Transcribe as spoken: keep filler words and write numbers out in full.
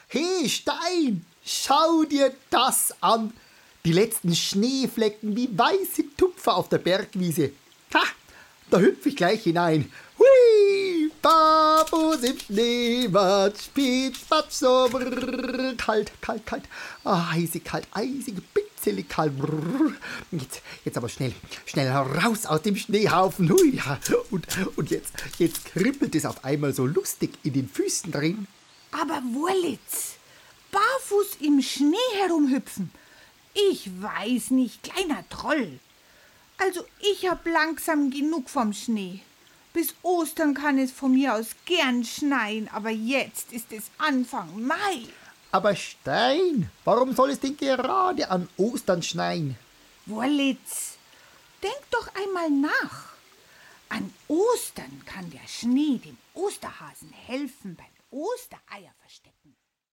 Hey Stein, schau dir das an. Die letzten Schneeflecken wie weiße Tupfer auf der Bergwiese. Ha, da hüpfe ich gleich hinein. Hui, Babus im Schneematsch, Pitsch, so brrr, kalt, kalt, kalt, ah, eisig kalt, eisig, bitzelig kalt. Brrr. Jetzt, jetzt aber schnell, schnell raus aus dem Schneehaufen. Hui, ja. und, und jetzt, jetzt kribbelt es auf einmal so lustig in den Füßen drin. Aber Wurlitz, barfuß im Schnee herumhüpfen, ich weiß nicht, kleiner Troll. Also ich hab langsam genug vom Schnee. Bis Ostern kann es von mir aus gern schneien, aber jetzt ist es Anfang Mai. Aber Stein, warum soll es denn gerade an Ostern schneien? Wurlitz, denk doch einmal nach. An Ostern kann der Schnee dem Osterhasen helfen beim Ostereier verstecken.